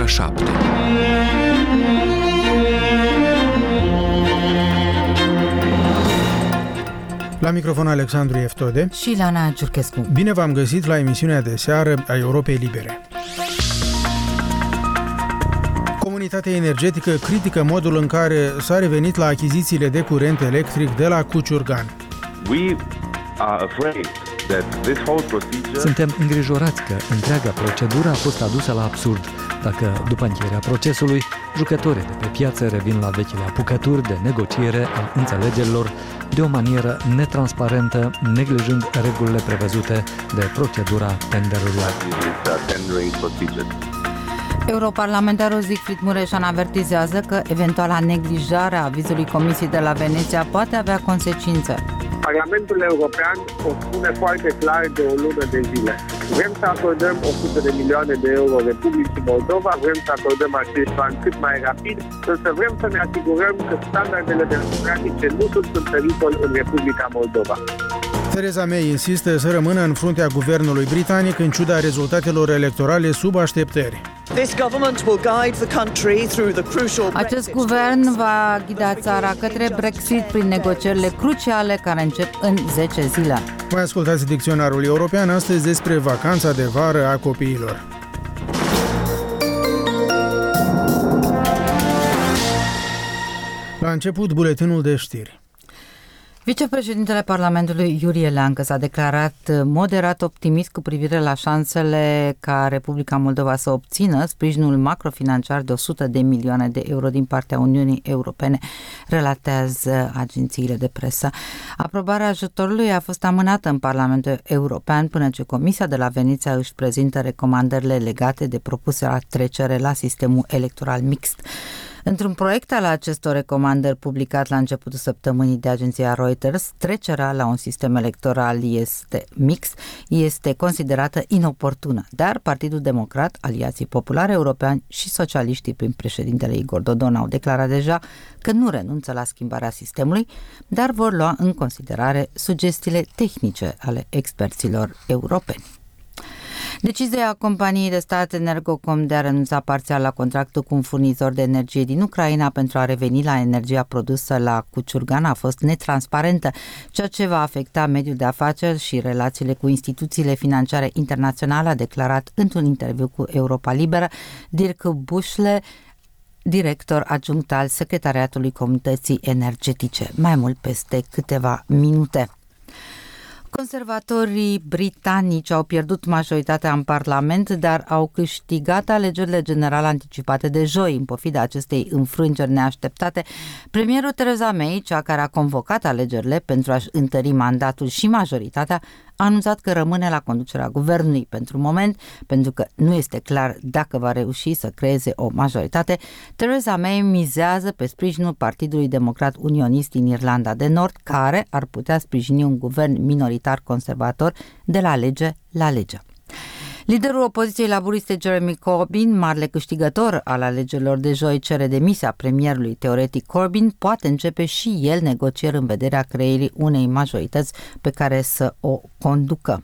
ora 7. La microfon Alexandru Eftode și Lana Giurchescu. Bine v-am găsit la emisiunea de seară a Europei Libere. Comunitatea energetică critică modul în care s-a revenit la achizițiile de curent electric de la Cuciurgan. Suntem îngrijorați că întreaga procedură a fost adusă la absurd. Dacă, după încheierea procesului, jucătorii de pe piață revin la vechile apucături de negociere a înțelegerilor de o manieră netransparentă, neglijând regulile prevăzute de procedura tenderurilor. Europarlamentarul Siegfried Mureșan avertizează că eventuala neglijare a avizului Comisiei de la Veneția poate avea consecințe. Parlamentul European o spune foarte clar de o lună de zile. Vrem să acordăm 100 de milioane de euro Republicii Moldova, vrem să acordăm acești bani cât mai rapid, însă vrem să ne asigurăm că standardele democratice nu sunt în pericol în Republica Moldova. Theresa May insistă să rămână în fruntea guvernului britanic în ciuda rezultatelor electorale sub așteptări. Acest guvern va ghida țara către Brexit prin negocierile cruciale care încep în 10 zile. Mai ascultați dicționarul european astăzi despre vacanța de vară a copiilor. La început, buletinul de știri. Vicepreședintele Parlamentului Iurie Leancă s-a declarat moderat optimist cu privire la șansele ca Republica Moldova să obțină sprijinul macrofinanciar de 100 de milioane de euro din partea Uniunii Europene, relatează agențiile de presă. Aprobarea ajutorului a fost amânată în Parlamentul European până ce Comisia de la Veneția își prezintă recomandările legate de propusa trecere la sistemul electoral mixt. Într-un proiect al acestor recomandări publicat la începutul săptămânii de agenția Reuters, trecerea la un sistem electoral mixt este considerată inoportună, dar Partidul Democrat, Aliații Populare Europeni și socialiștii prin președintele Igor Dodon au declarat deja că nu renunță la schimbarea sistemului, dar vor lua în considerare sugestiile tehnice ale experților europeni. Decizia companiei de stat Energocom de a renunța parțial la contractul cu un furnizor de energie din Ucraina pentru a reveni la energia produsă la Cuciurgan a fost netransparentă, ceea ce va afecta mediul de afaceri și relațiile cu instituțiile financiare internaționale, a declarat într-un interviu cu Europa Liberă Dirk Bușle, director adjunct al Secretariatului Comunității Energetice. Mai mult peste câteva minute. Conservatorii britanici au pierdut majoritatea în Parlament, dar au câștigat alegerile generale anticipate de joi. În pofida acestei înfrângeri neașteptate, premierul Theresa May, cea care a convocat alegerile pentru a-și întări mandatul și majoritatea, a anunțat că rămâne la conducerea guvernului pentru moment, pentru că nu este clar dacă va reuși să creeze o majoritate. Theresa May mizează pe sprijinul Partidului Democrat Unionist din Irlanda de Nord, care ar putea sprijini un guvern minoritar conservator de la lege la lege. Liderul opoziției laburiste Jeremy Corbyn, marele câștigător al alegerilor de joi, cere demisia premierului teoretic Corbyn, poate începe și el negocieri în vederea creierii unei majorități pe care să o conducă.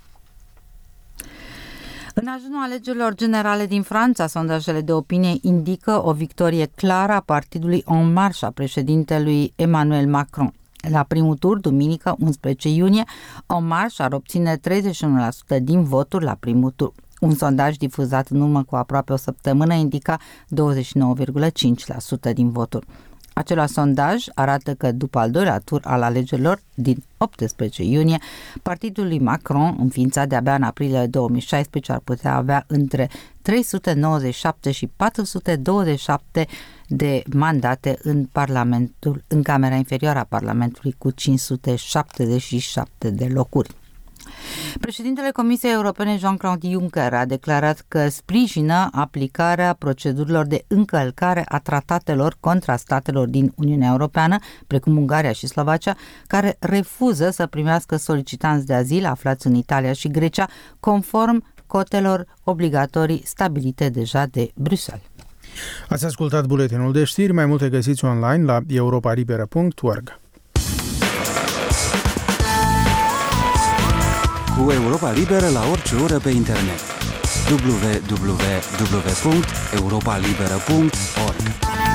În ajunul alegerilor generale din Franța, sondajele de opinie indică o victorie clară a partidului En Marche a președintelui Emmanuel Macron. La primul tur, duminică, 11 iunie, En Marche ar obține 31% din voturi la primul tur. Un sondaj difuzat în urmă cu aproape o săptămână indica 29,5% din voturi. Același sondaj arată că după al doilea tur al alegerilor din 18 iunie, partidul lui Macron, înființat de-abia în aprilie 2016, ar putea avea între 397 și 427 de mandate în Camera Inferioară a Parlamentului, cu 577 de locuri. Președintele Comisiei Europene Jean-Claude Juncker a declarat că sprijină aplicarea procedurilor de încălcare a tratatelor contra statelor din Uniunea Europeană, precum Ungaria și Slovacia, care refuză să primească solicitanți de azil aflați în Italia și Grecia, conform cotelor obligatorii stabilite deja de Bruxelles. Ați ascultat buletinul de știri, mai multe găsiți online la europaribera.org. Cu Europa Liberă la orice oră pe internet. www.europalibera.org.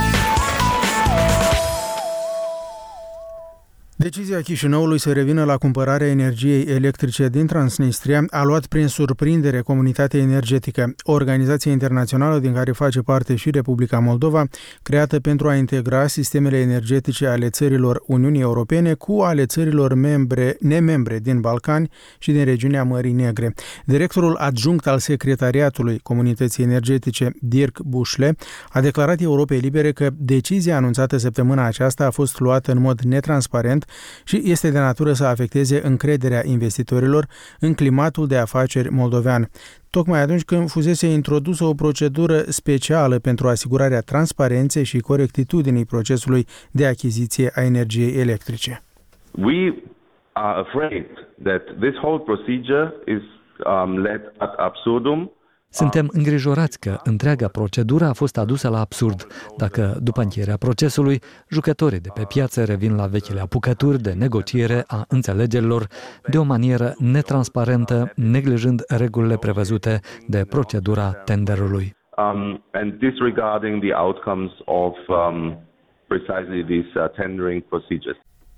Decizia Chișinăului să revină la cumpărarea energiei electrice din Transnistria a luat prin surprindere comunitatea energetică, o organizație internațională din care face parte și Republica Moldova, creată pentru a integra sistemele energetice ale țărilor Uniunii Europene cu ale țărilor nemembre din Balcani și din regiunea Mării Negre. Directorul adjunct al Secretariatului Comunității Energetice, Dirk Bușle, a declarat Europei Libere că decizia anunțată săptămâna aceasta a fost luată în mod netransparent și este de natură să afecteze încrederea investitorilor în climatul de afaceri moldovean, tocmai atunci când fusese introdusă o procedură specială pentru asigurarea transparenței și corectitudinii procesului de achiziție a energiei electrice. We are afraid that this whole procedure is led ad absurdum. Suntem îngrijorați că întreaga procedură a fost adusă la absurd, dacă, după încheierea procesului, jucătorii de pe piață revin la vechile apucături de negociere a înțelegerilor de o manieră netransparentă, neglijând regulile prevăzute de procedura tenderului. And disregarding the outcomes of precisely these tendering procedures.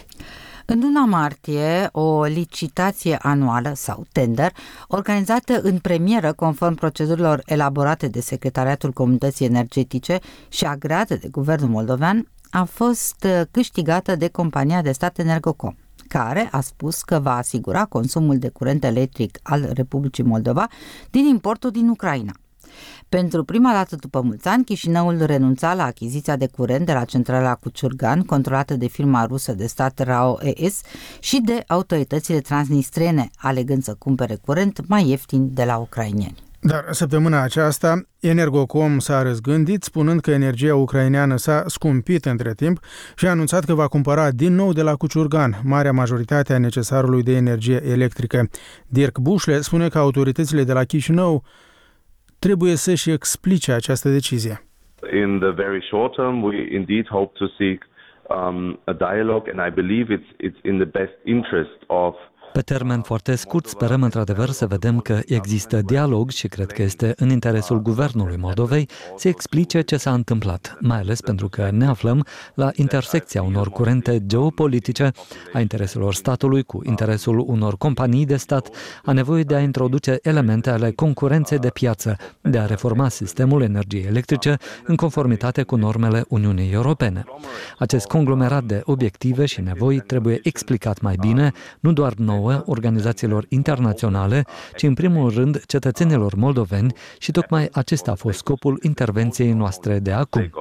În luna martie, o licitație anuală sau tender, organizată în premieră conform procedurilor elaborate de Secretariatul Comunității Energetice și agreată de Guvernul Moldovean, a fost câștigată de compania de stat Energocom, care a spus că va asigura consumul de curent electric al Republicii Moldova din importul din Ucraina. Pentru prima dată după mulți ani, Chișinăul renunța la achiziția de curent de la centrala Cuciurgan, controlată de firma rusă de stat RAO ES și de autoritățile transnistrene, alegând să cumpere curent mai ieftin de la ucraineni. Dar săptămâna aceasta, Energocom s-a răzgândit, spunând că energia ucraineană s-a scumpit între timp și a anunțat că va cumpăra din nou de la Cuciurgan marea majoritate a necesarului de energie electrică. Dirk Bușle spune că autoritățile de la Chișinău trebuie să-și explice această decizie. In the very short term, we indeed hope to seek a dialogue, and I believe it's in the best interest of. Pe termen foarte scurt, sperăm într-adevăr să vedem că există dialog și cred că este în interesul Guvernului Moldovei să explice ce s-a întâmplat, mai ales pentru că ne aflăm la intersecția unor curente geopolitice, a intereselor statului cu interesul unor companii de stat, a nevoie de a introduce elemente ale concurenței de piață, de a reforma sistemul energiei electrice în conformitate cu normele Uniunii Europene. Acest conglomerat de obiective și nevoi trebuie explicat mai bine, nu doar nouă organizațiilor internaționale, ci în primul rând cetățenilor moldoveni și tocmai acesta a fost scopul intervenției noastre de acum.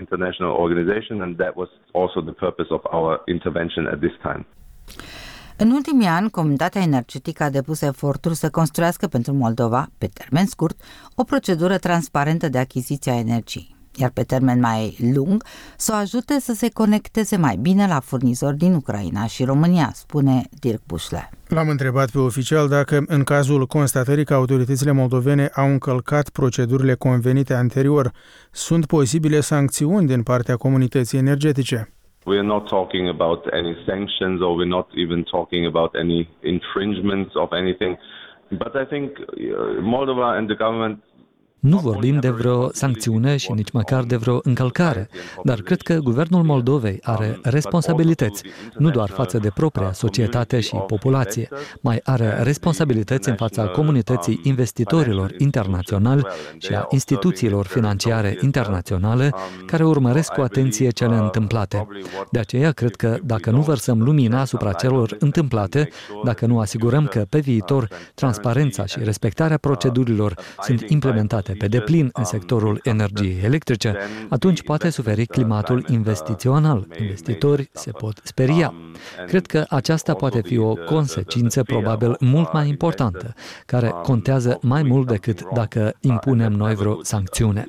În ultimii ani, comunitatea energetică a depus eforturi să construiască pentru Moldova, pe termen scurt, o procedură transparentă de achiziție a energiei, iar pe termen mai lung să o ajute să se conecteze mai bine la furnizori din Ucraina și România, spune Dirk Bușle. L-am întrebat pe oficial dacă, în cazul constatării că autoritățile moldovene au încălcat procedurile convenite anterior, sunt posibile sancțiuni din partea comunității energetice. We are not talking about any sanctions or we're not even talking about any infringements of anything. But I think Moldova and the government. Nu vorbim de vreo sancțiune și nici măcar de vreo încălcare, dar cred că Guvernul Moldovei are responsabilități, nu doar față de propria societate și populație, mai are responsabilități în fața comunității investitorilor internaționali și a instituțiilor financiare internaționale care urmăresc cu atenție cele întâmplate. De aceea cred că dacă nu vărsăm lumina asupra celor întâmplate, dacă nu asigurăm că pe viitor transparența și respectarea procedurilor sunt implementate pe deplin în sectorul energiei electrice, atunci poate suferi climatul investițional. Investitori se pot speria. Cred că aceasta poate fi o consecință probabil mult mai importantă, care contează mai mult decât dacă impunem noi vreo sancțiune.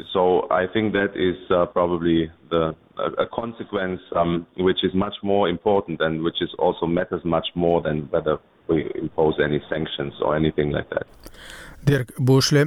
A consequence which is much more important and which is also matters much more than whether we impose any sanctions or anything like that. Dirk Bușle,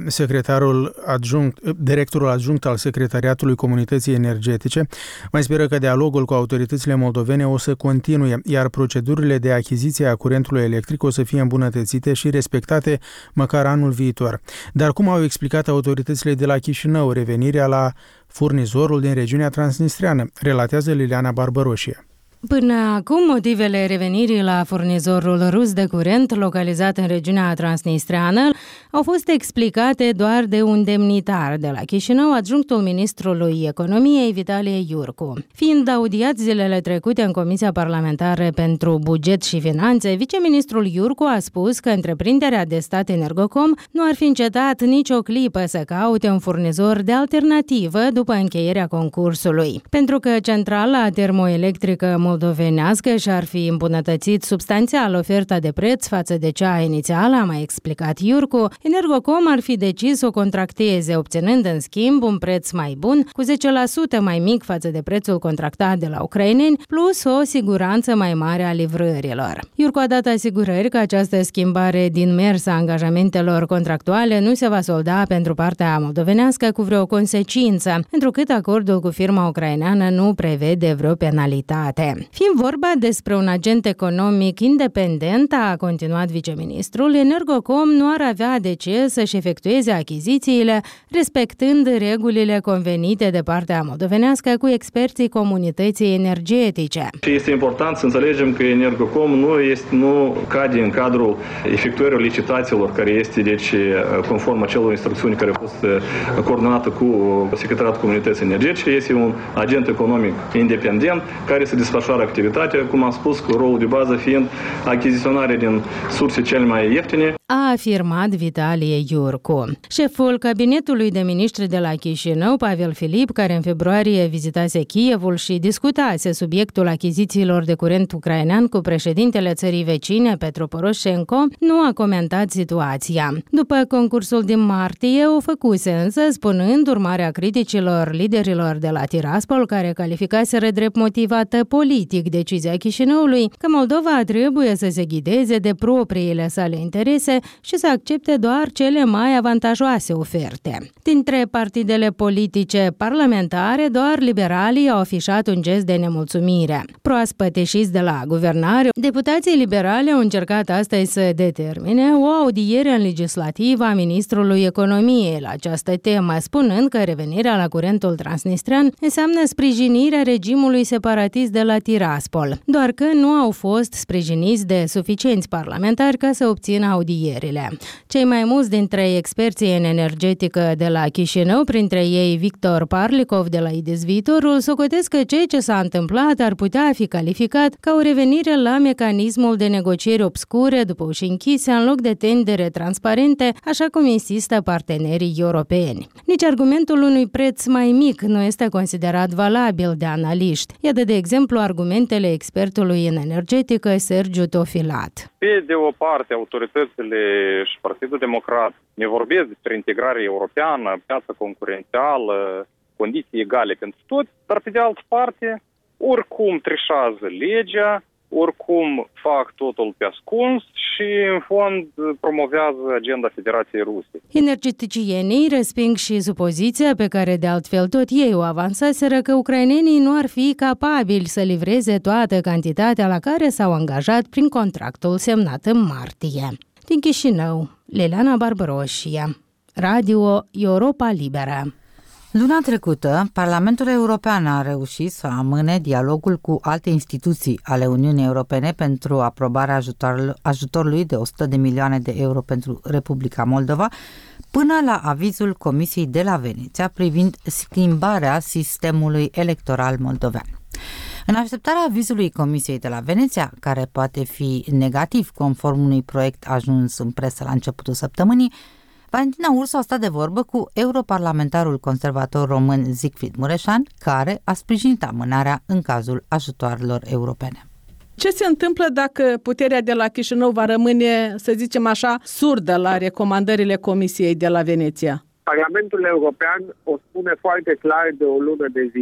directorul adjunct al Secretariatului Comunității Energetice, mai speră că dialogul cu autoritățile moldovene o să continue, iar procedurile de achiziție a curentului electric o să fie îmbunătățite și respectate măcar anul viitor. Dar cum au explicat autoritățile de la Chișinău revenirea la furnizorul din regiunea transnistreană, relatează Liliana Barbăroșie. Până acum, motivele revenirii la furnizorul rus de curent localizat în regiunea transnistreană au fost explicate doar de un demnitar de la Chișinău, adjunctul ministrului economiei Vitalie Iurcu. Fiind audiat zilele trecute în Comisia Parlamentară pentru Buget și Finanțe, viceministrul Iurcu a spus că întreprinderea de stat Energocom nu ar fi încetat nicio clipă să caute un furnizor de alternativă după încheierea concursului. Pentru că centrala termoelectrică moldovenească și-ar fi îmbunătățit substanțial oferta de preț față de cea inițială, a mai explicat Iurcu, Energocom ar fi decis să o contracteze, obținând în schimb un preț mai bun, cu 10% mai mic față de prețul contractat de la ucraineni, plus o siguranță mai mare a livrărilor. Iurcu a dat asigurări că această schimbare din mers a angajamentelor contractuale nu se va solda pentru partea moldovenească cu vreo consecință, întrucât acordul cu firma ucraineană nu prevede vreo penalitate. Fiind vorba despre un agent economic independent, a continuat viceministrul, Energocom nu ar avea de ce să-și efectueze achizițiile, respectând regulile convenite de partea moldovenească cu experții comunității energetice. Este important să înțelegem că Energocom nu cade în cadrul efectuării licitațiilor, care este conform acelor instrucțiuni care au fost coordonate cu Secretariatul Comunității Energetice. Este un agent economic independent care se desfășoară activitatea, cum am spus, cu rolul de bază fiind achiziționarea din surse cele mai ieftine. A afirmat Vitalie Iurcu. Șeful cabinetului de miniștri de la Chișinău, Pavel Filip, care în februarie vizitase Kievul și discutase subiectul achizițiilor de curent ucrainean cu președintele țării vecine, Petro Poroșenko, nu a comentat situația. După concursul din martie, o făcuse însă, spunând, urmarea criticilor liderilor de la Tiraspol, care calificaseră drept motivată politic decizia Chișinăului, că Moldova trebuie să se ghideze de propriile sale interese și să accepte doar cele mai avantajoase oferte. Dintre partidele politice parlamentare, doar liberalii au afișat un gest de nemulțumire. Proaspăt ieșiți de la guvernare, deputații liberali au încercat astăzi să determine o audiere în legislativă a ministrului economiei la această temă, spunând că revenirea la curentul transnistrean înseamnă sprijinirea regimului separatist de la Tiraspol, doar că nu au fost sprijiniți de suficienți parlamentari ca să obțină audierile. Cei mai mulți dintre experții în energetică de la Chișinău, printre ei Victor Parlikov de la IDES Viitorul, socotesc că ceea ce s-a întâmplat ar putea fi calificat ca o revenire la mecanismul de negocieri obscure după uși închise în loc de tendere transparente, așa cum insistă partenerii europeni. Nici argumentul unui preț mai mic nu este considerat valabil de analiști. Iată de exemplu argumentele expertului în energetică Sergiu Tofilat. Pe de o parte, autoritățile și Partidul Democrat ne vorbesc despre integrare europeană, piață concurențială, condiții egale pentru toți, dar pe de altă parte, oricum trișează legea, oricum fac totul pe ascuns și, în fond, promovează agenda Federației Ruse. Energeticienii resping și supoziția pe care, de altfel, tot ei o avansaseră că ucrainenii nu ar fi capabili să livreze toată cantitatea la care s-au angajat prin contractul semnat în martie. Din Chișinău, Liliana Barbăroșie, Radio Europa Liberă. Luna trecută, Parlamentul European a reușit să amâne dialogul cu alte instituții ale Uniunii Europene pentru aprobarea ajutorului de 100 de milioane de euro pentru Republica Moldova, până la avizul Comisiei de la Veneția privind schimbarea sistemului electoral moldovean. În așteptarea avizului Comisiei de la Veneția, care poate fi negativ conform unui proiect ajuns în presă la începutul săptămânii, Valentina Ursu a stat de vorbă cu europarlamentarul conservator român Siegfried Mureșan, care a sprijinit amânarea în cazul ajutoarelor europene. Ce se întâmplă dacă puterea de la Chișinău va rămâne, să zicem așa, surdă la recomandările Comisiei de la Veneția? Parlamentul European o spune foarte clar de o lună de zile.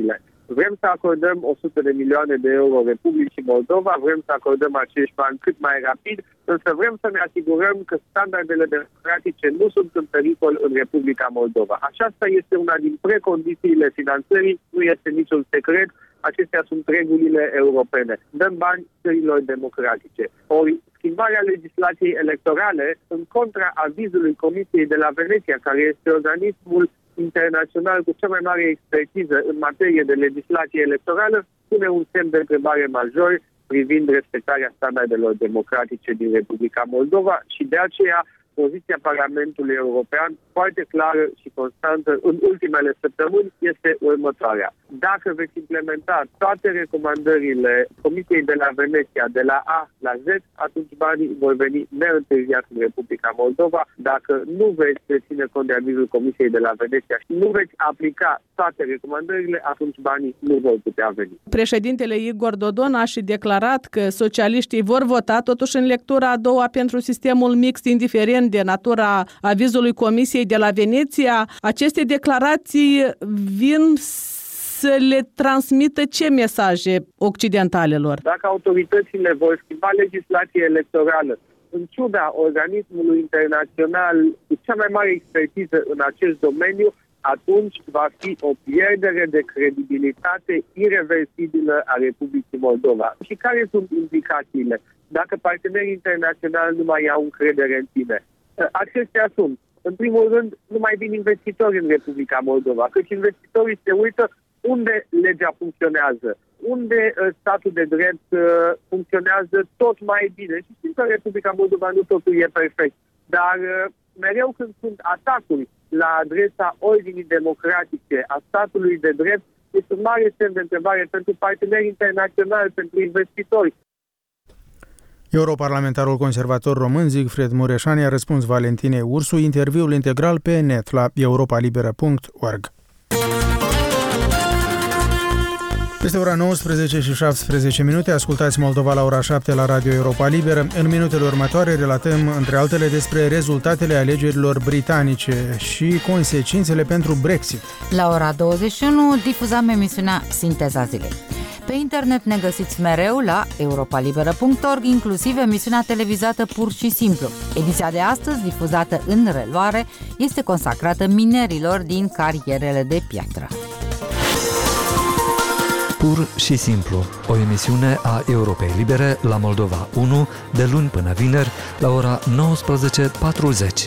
Vrem să acordăm 100 de milioane de euro Republicii Moldova, vrem să acordăm acești bani cât mai rapid, însă vrem să ne asigurăm că standardele democratice nu sunt în pericol în Republica Moldova. Aceasta este una din precondițiile finanțării, nu este niciun secret, acestea sunt regulile europene. Dăm bani țărilor democratice. Ori schimbarea legislației electorale în contra avizului Comisiei de la Veneția, care este organismul internațional cu cea mai mare expertiză în materie de legislație electorală, pune un semn de întrebare major privind respectarea standardelor democratice din Republica Moldova și de aceea poziția Parlamentului European, foarte clară și constantă în ultimele săptămâni, este următoarea. Dacă veți implementa toate recomandările Comisiei de la Veneția, de la A la Z, atunci banii vor veni neîntârziat în Republica Moldova. Dacă nu veți ține cont de avizul Comisiei de la Veneția și nu veți aplica toate recomandările, atunci banii nu vor putea veni. Președintele Igor Dodon a și declarat că socialiștii vor vota totuși în lectura a doua pentru sistemul mixt, indiferent de natura avizului Comisiei de la Veneția. Aceste declarații vin să le transmită ce mesaje occidentalelor? Dacă autoritățile vor schimba legislația electorală, în ciuda organismului internațional cu cea mai mare expertiză în acest domeniu, atunci va fi o pierdere de credibilitate ireversibilă a Republicii Moldova. Și care sunt implicațiile? Dacă partenerii internaționali nu mai au încredere în tine. Acestea sunt. În primul rând, nu mai vin investitori în Republica Moldova, căci investitorii se uită unde legea funcționează, unde statul de drept funcționează tot mai bine. Și știm că Republica Moldova nu totul e perfect, dar mereu când sunt atacuri la adresa ordinii democratice, a statului de drept, este un mare semn de întrebare pentru parteneri internaționali, pentru investitori. Europarlamentarul conservator român Zigfried Mureșan a răspuns Valentinei Ursu, interviul integral pe net la europalibera.org. Peste ora 19 și 17 minute, ascultați Moldova la ora 7 la Radio Europa Liberă. În minutele următoare relatăm, între altele, despre rezultatele alegerilor britanice și consecințele pentru Brexit. La ora 21 difuzăm emisiunea Sinteza Zilei. Pe internet ne găsiți mereu la europalibera.org, inclusiv emisiunea televizată Pur și Simplu. Ediția de astăzi, difuzată în reluare, este consacrată minerilor din carierele de piatră. Pur și Simplu, o emisiune a Europei Libere la Moldova 1, de luni până vineri, la ora 19:40.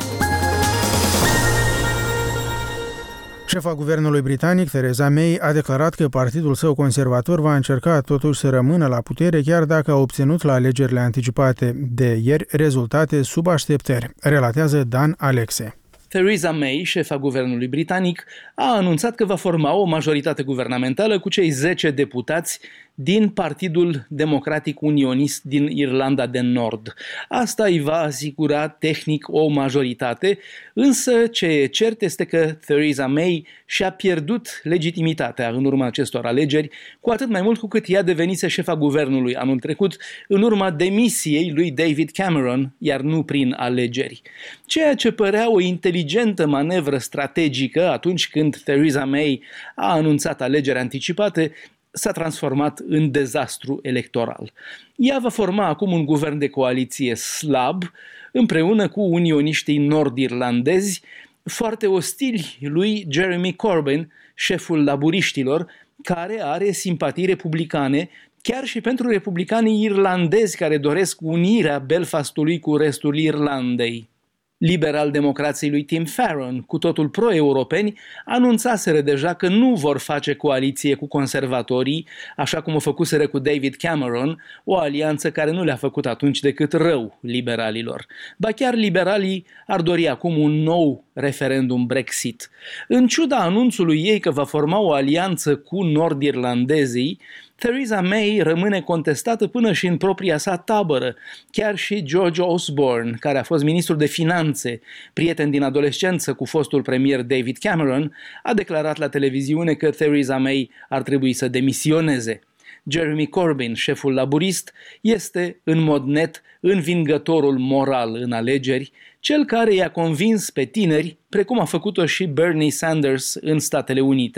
Șefa guvernului britanic, Theresa May, a declarat că partidul său conservator va încerca totuși să rămână la putere, chiar dacă a obținut la alegerile anticipate de ieri rezultate sub așteptări, relatează Dan Alexe. Theresa May, șefa guvernului britanic, a anunțat că va forma o majoritate guvernamentală cu cei 10 deputați din Partidul Democratic Unionist din Irlanda de Nord. Asta îi va asigura tehnic o majoritate, însă ce e cert este că Theresa May și-a pierdut legitimitatea în urma acestor alegeri, cu atât mai mult cu cât ea devenise șefa guvernului anul trecut în urma demisiei lui David Cameron, iar nu prin alegeri. Ceea ce părea o inteligentă manevră strategică atunci când Theresa May a anunțat alegeri anticipate, s-a transformat în dezastru electoral. Ea va forma acum un guvern de coaliție slab, împreună cu unioniștii nord-irlandezi, foarte ostili lui Jeremy Corbyn, șeful laburiștilor, care are simpatii republicane, chiar și pentru republicanii irlandezi care doresc unirea Belfastului cu restul Irlandei. Liberal-democrații lui Tim Farron, cu totul pro-europeni, anunțaseră deja că nu vor face coaliție cu conservatorii, așa cum o făcuseră cu David Cameron, o alianță care nu le-a făcut atunci decât rău liberalilor. Ba chiar liberalii ar dori acum un nou referendum Brexit. În ciuda anunțului ei că va forma o alianță cu nord-irlandezii, Theresa May rămâne contestată până și în propria sa tabără. Chiar și George Osborne, care a fost ministru de finanțe, prieten din adolescență cu fostul premier David Cameron, a declarat la televiziune că Theresa May ar trebui să demisioneze. Jeremy Corbyn, șeful laburist, este în mod net învingătorul moral în alegeri, cel care i-a convins pe tineri, precum a făcut-o și Bernie Sanders în Statele Unite.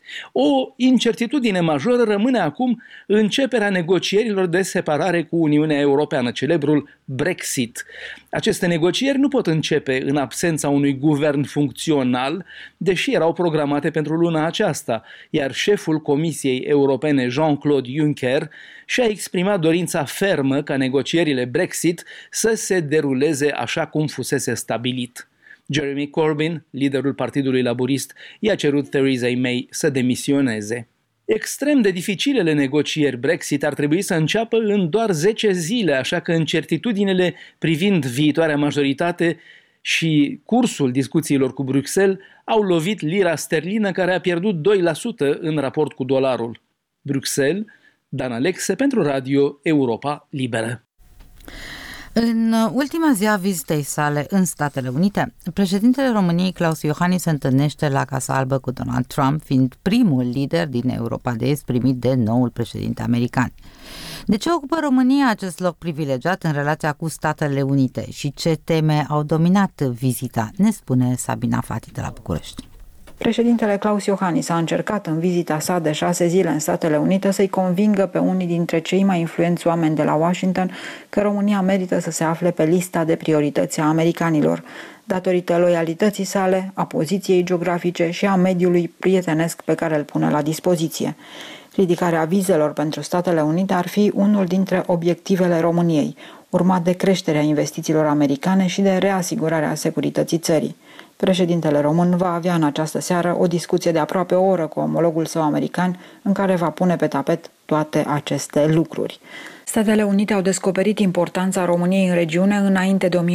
O incertitudine majoră rămâne acum începerea negocierilor de separare cu Uniunea Europeană, celebrul Brexit. Aceste negocieri nu pot începe în absența unui guvern funcțional, deși erau programate pentru luna aceasta, iar șeful Comisiei Europene, Jean-Claude Juncker, și-a exprimat dorința fermă ca negocierile Brexit să se deruleze așa cum fusese stabilit. Jeremy Corbyn, liderul Partidului Laborist, i-a cerut Theresa May să demisioneze. Extrem de dificilele negocieri Brexit ar trebui să înceapă în doar 10 zile, așa că incertitudinile privind viitoarea majoritate și cursul discuțiilor cu Bruxelles au lovit lira sterlină, care a pierdut 2% în raport cu dolarul. Bruxelles, Dan Alexe pentru Radio Europa Liberă. În ultima zi a vizitei sale în Statele Unite, președintele României Klaus Iohannis se întâlnește la Casa Albă cu Donald Trump, fiind primul lider din Europa de Est primit de noul președinte american. De ce ocupă România acest loc privilegiat în relația cu Statele Unite și ce teme au dominat vizita, ne spune Sabina Fati de la București. Președintele Klaus Iohannis a încercat în vizita sa de 6 zile în Statele Unite să-i convingă pe unii dintre cei mai influenți oameni de la Washington că România merită să se afle pe lista de priorități a americanilor, datorită loialității sale, a poziției geografice și a mediului prietenesc pe care îl pune la dispoziție. Ridicarea vizelor pentru Statele Unite ar fi unul dintre obiectivele României, urmat de creșterea investițiilor americane și de reasigurarea securității țării. Președintele român va avea în această seară o discuție de aproape o oră cu omologul său american, în care va pune pe tapet toate aceste lucruri. Statele Unite au descoperit importanța României în regiune înainte de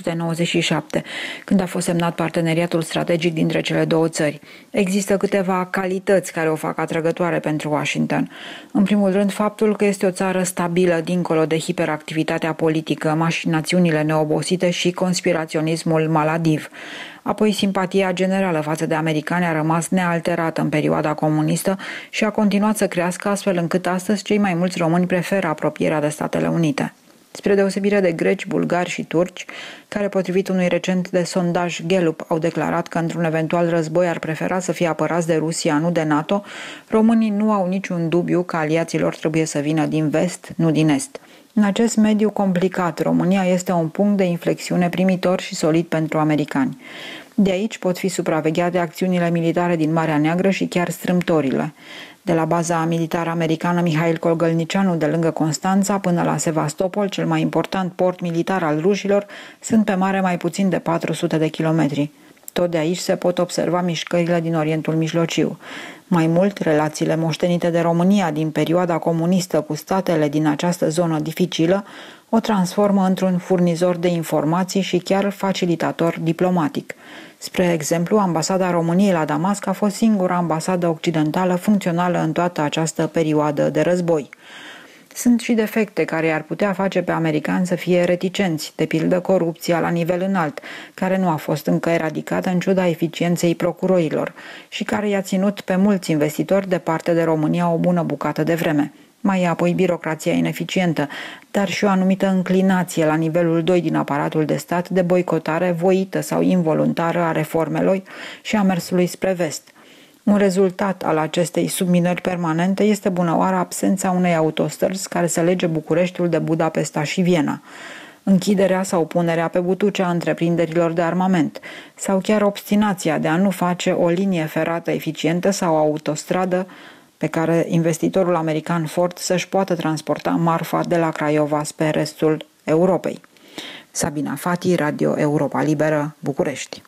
1997, când a fost semnat parteneriatul strategic dintre cele două țări. Există câteva calități care o fac atrăgătoare pentru Washington. În primul rând, faptul că este o țară stabilă dincolo de hiperactivitatea politică, mașinațiunile neobosite și conspiraționismul maladiv. Apoi, simpatia generală față de americani a rămas nealterată în perioada comunistă și a continuat să crească, astfel încât astăzi cei mai mulți români preferă apropierea de Statele Unite. Spre deosebire de greci, bulgari și turci, care potrivit unui recent de sondaj Gallup au declarat că într-un eventual război ar prefera să fie apărați de Rusia, nu de NATO, românii nu au niciun dubiu că aliații lor trebuie să vină din vest, nu din est. În acest mediu complicat, România este un punct de inflexiune primitor și solid pentru americani. De aici pot fi supravegheate acțiunile militare din Marea Neagră și chiar strâmtorile. De la baza militară americană Mihail Cogălnicianu de lângă Constanța până la Sevastopol, cel mai important port militar al rușilor, sunt pe mare mai puțin de 400 de kilometri. Tot de aici se pot observa mișcările din Orientul Mijlociu. Mai mult, relațiile moștenite de România din perioada comunistă cu statele din această zonă dificilă o transformă într-un furnizor de informații și chiar facilitator diplomatic. Spre exemplu, ambasada României la Damasc a fost singura ambasadă occidentală funcțională în toată această perioadă de război. Sunt și defecte care i-ar putea face pe americani să fie reticenți, de pildă corupția la nivel înalt, care nu a fost încă eradicată în ciuda eficienței procurorilor și care i-a ținut pe mulți investitori departe de România o bună bucată de vreme. Mai e apoi birocrația ineficientă, dar și o anumită înclinație la nivelul 2 din aparatul de stat de boicotare voită sau involuntară a reformelor și a mersului spre vest. Un rezultat al acestei subminări permanente este bunăoară absența unei autostrăzi care să lege Bucureștiul de Budapesta și Viena, închiderea sau punerea pe butucea întreprinderilor de armament, sau chiar obstinația de a nu face o linie ferată eficientă sau o autostradă pe care investitorul american Ford să-și poată transporta marfa de la Craiova spre restul Europei. Sabina Fati, Radio Europa Liberă, București.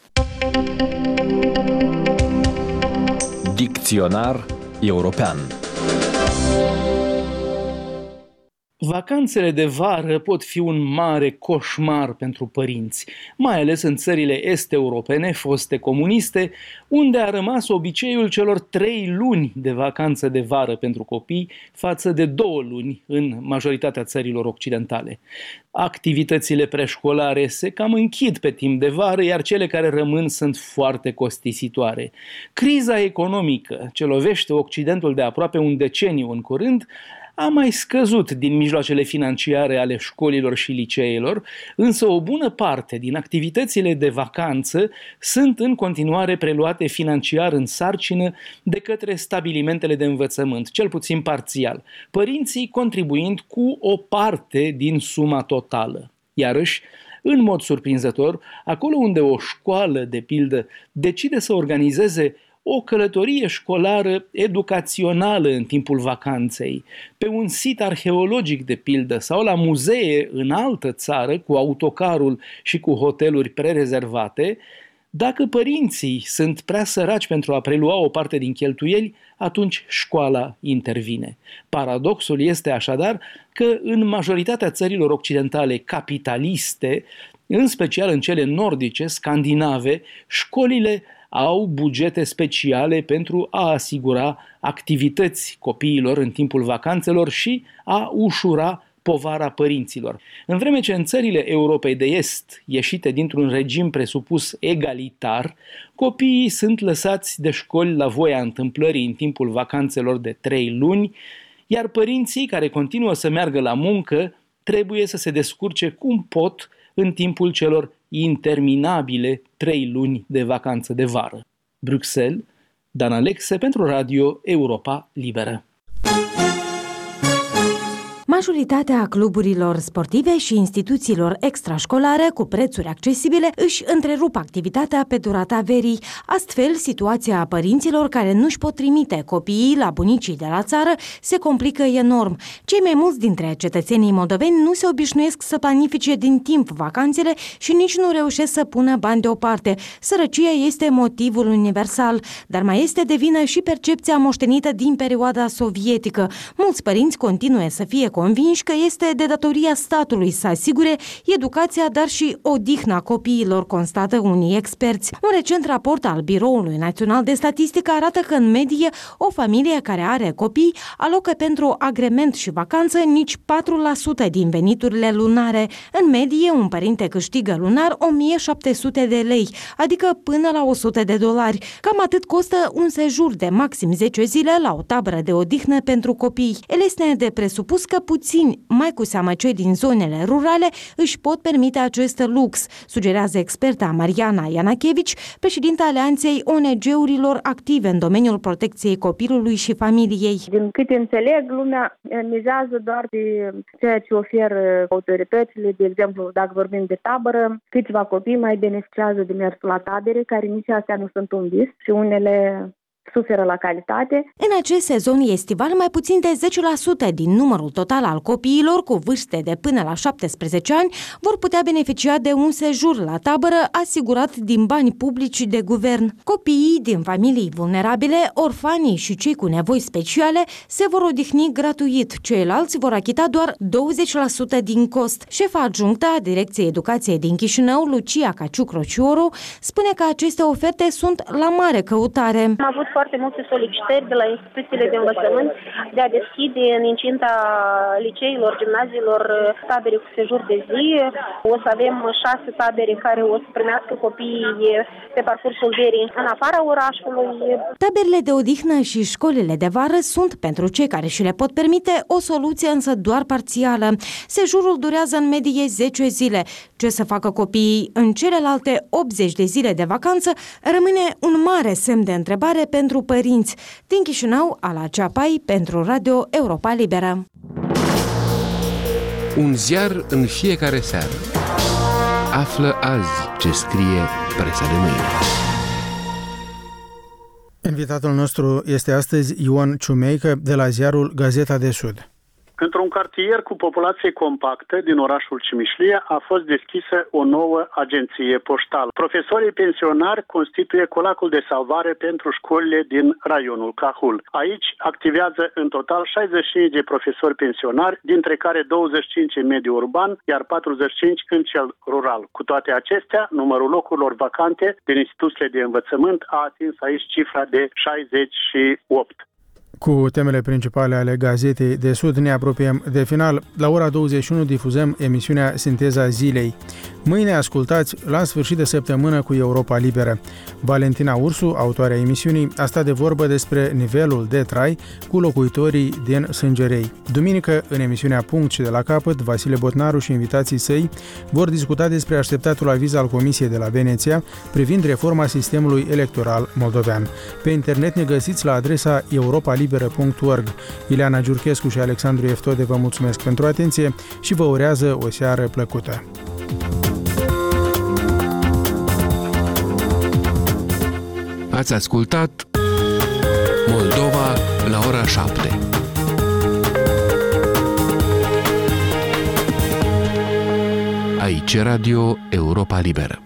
Dicționar european. Vacanțele de vară pot fi un mare coșmar pentru părinți, mai ales în țările est-europene, foste comuniste, unde a rămas obiceiul celor 3 luni de vacanță de vară pentru copii față de 2 luni în majoritatea țărilor occidentale. Activitățile preșcolare se cam închid pe timp de vară, iar cele care rămân sunt foarte costisitoare. Criza economică ce lovește Occidentul de aproape un deceniu în curând a mai scăzut din mijloacele financiare ale școlilor și liceelor, însă o bună parte din activitățile de vacanță sunt în continuare preluate financiar în sarcină de către stabilimentele de învățământ, cel puțin parțial, părinții contribuind cu o parte din suma totală. Iarăși, în mod surprinzător, acolo unde o școală, de pildă, decide să organizeze o călătorie școlară educațională în timpul vacanței, pe un sit arheologic, de pildă, sau la muzee în altă țară, cu autocarul și cu hoteluri prerezervate, dacă părinții sunt prea săraci pentru a prelua o parte din cheltuieli, atunci școala intervine. Paradoxul este așadar că în majoritatea țărilor occidentale capitaliste, în special în cele nordice, scandinave, școlile au bugete speciale pentru a asigura activități copiilor în timpul vacanțelor și a ușura povara părinților. În vreme ce în țările Europei de Est, ieșite dintr-un regim presupus egalitar, copiii sunt lăsați de școli la voia întâmplării în timpul vacanțelor de 3 luni, iar părinții care continuă să meargă la muncă trebuie să se descurce cum pot în timpul celor interminabile 3 luni de vacanță de vară. Bruxelles, Dan Alexe pentru Radio Europa Liberă. Majoritatea cluburilor sportive și instituțiilor extrașcolare cu prețuri accesibile își întrerup activitatea pe durata verii. Astfel, situația părinților care nu-și pot trimite copiii la bunicii de la țară se complică enorm. Cei mai mulți dintre cetățenii moldoveni nu se obișnuiesc să planifice din timp vacanțele și nici nu reușesc să pună bani deoparte. Sărăcia este motivul universal, dar mai este de vină și percepția moștenită din perioada sovietică. Mulți părinți continuă să fie convinși că este de datoria statului să asigure educația, dar și odihna copiilor, constată unii experți. Un recent raport al Biroului Național de Statistică arată că în medie o familie care are copii alocă pentru agrement și vacanță nici 4% din veniturile lunare. În medie, un părinte câștigă lunar 1700 de lei, adică până la $100. Cam atât costă un sejur de maxim 10 zile la o tabără de odihnă pentru copii. El este de presupus că puțini, mai cu seamă cei din zonele rurale, își pot permite acest lux, sugerează experta Mariana Ianachevici, președinta Alianței ONG-urilor active în domeniul protecției copilului și familiei. Din câte înțeleg, lumea mizează doar pe ceea ce oferă autoritățile. De exemplu, dacă vorbim de tabără, câțiva copii mai beneficiază de mersul la tabere, care nici astea nu sunt un vis și unele suferă la calitate. În acest sezon estival, mai puțin de 10% din numărul total al copiilor cu vârste de până la 17 ani vor putea beneficia de un sejur la tabără asigurat din bani publici de guvern. Copiii din familii vulnerabile, orfanii și cei cu nevoi speciale se vor odihni gratuit. Ceilalți vor achita doar 20% din cost. Șefa adjunctă a Direcției Educației din Chișinău, Lucia Caciu-Crocioru, spune că aceste oferte sunt la mare căutare. Am avut foarte multe solicitări de la instituțiile de învățământ de a deschide în incinta liceilor, gimnaziilor, tabere cu sejur de zi. O să avem 6 tabere care o să primească copiii pe parcursul verii în afara orașului. Taberele de odihnă și școlile de vară sunt, pentru cei care și le pot permite, o soluție însă doar parțială. Sejurul durează în medie 10 zile. Ce să facă copiii în celelalte 80 de zile de vacanță rămâne un mare semn de întrebare pentru părinți. Din Chișinău, Ala Ceapai, pentru Radio Europa Liberă. Un ziar în fiecare seară. Află azi ce scrie presa de mâine. Invitatul nostru este astăzi Ion Ciumeică de la ziarul Gazeta de Sud. Într-un cartier cu populație compactă din orașul Cimișlia a fost deschisă o nouă agenție poștală. Profesorii pensionari constituie colacul de salvare pentru școlile din raionul Cahul. Aici activează în total 65 de profesori pensionari, dintre care 25 în mediul urban, iar 45 în cel rural. Cu toate acestea, numărul locurilor vacante din instituțiile de învățământ a atins aici cifra de 68. Cu temele principale ale Gazetei de Sud ne apropiem de final. La ora 21 difuzăm emisiunea Sinteza Zilei. Mâine ascultați La sfârșit de săptămână cu Europa Liberă. Valentina Ursu, autoarea emisiunii, a stat de vorbă despre nivelul de trai cu locuitorii din Sângerei. Duminică, în emisiunea Punct și de la capăt, Vasile Botnaru și invitații săi vor discuta despre așteptatul aviz al Comisiei de la Veneția privind reforma sistemului electoral moldovean. Pe internet ne găsiți la adresa europalibera.org. Ileana Giurchescu și Alexandru Eftode vă mulțumesc pentru atenție și vă urează o seară plăcută. Ați ascultat Moldova la ora 7. Aici Radio Europa Liberă.